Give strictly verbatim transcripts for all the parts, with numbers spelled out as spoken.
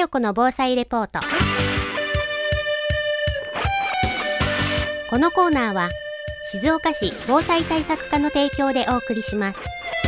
よこの防災レポート。このコーナーは静岡市防災対策課の提供でお送りします。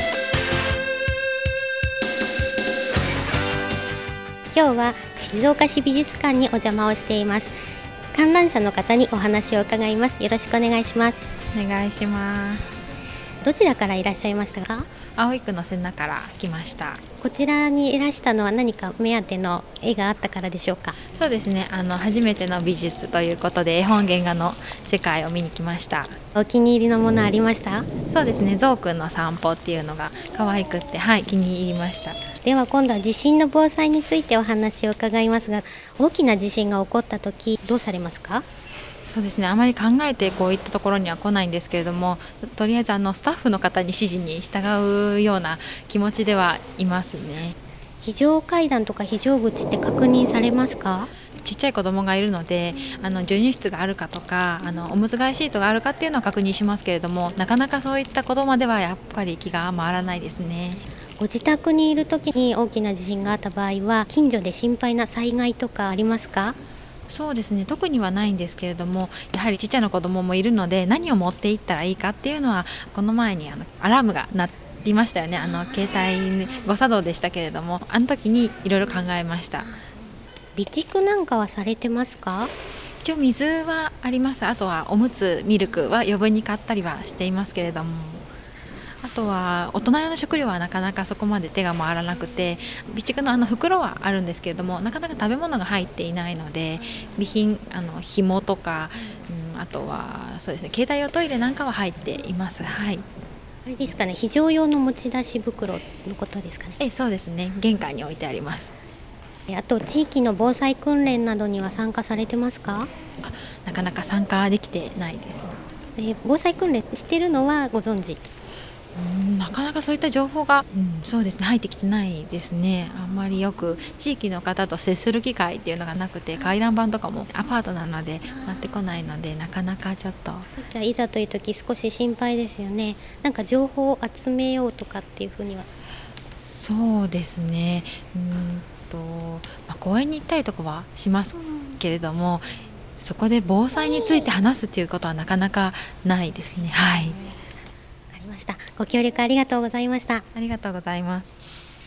今日は静岡市美術館にお邪魔をしています。観覧車の方にお話を伺います。よろしくお願いします。 お願いします。 どちらからいらっしゃいましたか？ 葵区の瀬名から来ました。 こちらにいらしたのは何か目当ての絵があったからでしょうか？ そうですね、あの初めての美術ということで絵本原画の世界を見に来ました。 お気に入りのものありました？ そうですね、ゾウくんの散歩っていうのが可愛くって、はい、気に入りました。 では今度は地震の防災についてお話を伺いますが、大きな地震が起こった時どうされますか？ そうですね、あまり考えてこういったところには来ないんですけれども、とりあえずあのスタッフの方に指示に従うような気持ちではいますね。 非常階段とか非常口って確認されますか？ ちっちゃい子供がいるので、あの授乳室があるかとか、あのおむつ替えシートがあるかっていうのを確認しますけれども、なかなかそういったことまではやっぱり気が回らないですね。 ご自宅にいる時に大きな地震があった場合は、近所で心配な災害とかありますか？ そうですね、特にはないんですけれども、やはりちっちゃな子供もいるので、何を持っていったらいいかっていうのは、この前にあのアラームが鳴っていましたよね。あの携帯誤作動でしたけれども、あの時にいろいろ考えました。 備蓄なんかはされてますか？ 一応水はあります。あとはおむつミルクは余分に買ったりはしていますけれども、あとは大人用の食料はなかなかそこまで手が回らなくて、備蓄のあの袋はあるんですけれども、なかなか食べ物が入っていないので、備品あの紐とか、うん、あとはそうですね、携帯用トイレなんかは入っています。はい。 あれですかね、非常用の持ち出し袋のことですかね？ えそうですね、玄関に置いてあります。 あと地域の防災訓練などには参加されてますか？ あ、なかなか参加できてないですね。 えー、防災訓練してるのはご存知？ うんなかなかそういった情報が、うん、そうですね、入ってきてないですね。あんまりよく地域の方と接する機会っていうのがなくて、回覧板とかもアパートなので回ってこないので、なかなかちょっとじゃあいざという時少し心配ですよね。なんか情報を集めようとかっていうふうには？ そうですね、うんと、まあ、公園に行ったりとかはしますけれども、そこで防災について話すっていうことはなかなかないですね。はい、 ご協力ありがとうございました。 ありがとうございます。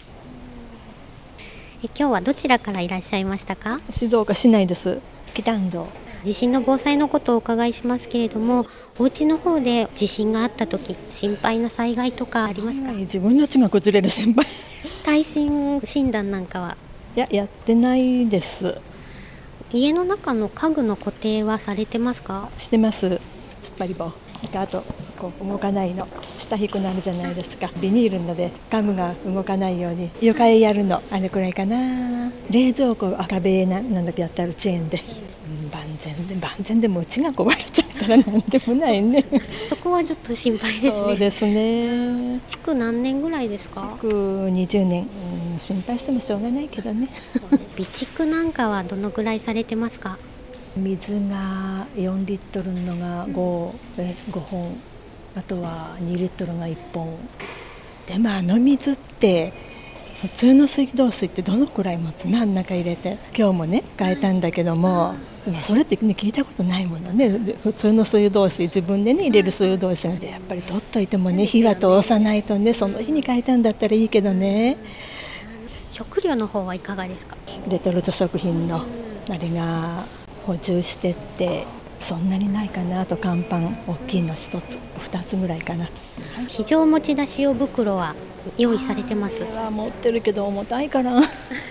え今日はどちらからいらっしゃいましたか？ 静岡市内です。北安道。 地震の防災のことをお伺いしますけれども、お家の方で地震があった時心配な災害とかありますか？ 自分の家が崩れる心配耐震診断なんかは？ いや、やってないです。 家の中の家具の固定はされてますか？ してます。突っ張り棒、あとこう動かないの、下低くなるじゃないですか。ビニールので家具が動かないように床へやるの、あれくらいかな。冷蔵庫赤べななんだけやってあるチェーンで、うん、万全で万全でもうちが壊れちゃったらなんでもないねそこはちょっと心配ですね。 そうですね。 築何年ぐらいですか？ 築にじゅうねん、うん、心配してもしょうがないけどね備蓄なんかはどのぐらいされてますか？ 水がよんリットルのが 5, えごほん、あとはにリットルがいっぽんで、もあの水って普通の水道水ってどのくらい持つの？あん中入れて今日もね変えたんだけども、まあ、それって、ね、聞いたことないものね。普通の水道水、自分でね入れる水道水でやっぱり取っといてもね、火は通さないとね、その日に変えたんだったらいいけどね。 食料の方はいかがですか？ レトルト食品のあれが補充してってそんなにないかな。あと乾パン大きいのひとつふたつぐらいかな。 非常持ち出し用袋は用意されてます？ は持ってるけど重たいからな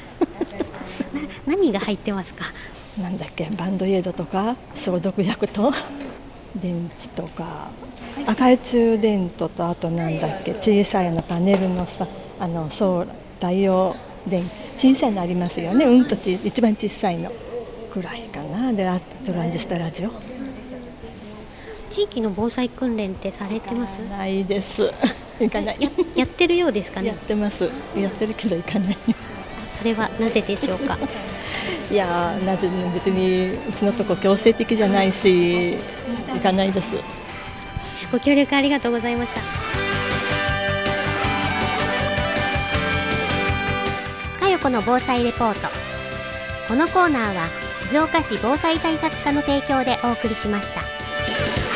何が入ってますか？ なんだっけ、バンドエイドとか消毒薬と電池とか赤い中電灯と、あとなんだっけ、小さいのパネルのさ、あのソーラー太陽電小さいのありますよね。うんと小一番小さいのくらいかな。で、あとトランジスタラジオ。 地域の防災訓練ってされてます？ ないです。行かない。 や, やってるようですかね？ やってます。やってるけど行かない。 それはなぜでしょうか？ いや、なぜ別にうちのとこ強制的じゃないし行かないです。 ご協力ありがとうございました。かよこの防災レポート。 このコーナーは静岡市防災対策課の提供でお送りしました。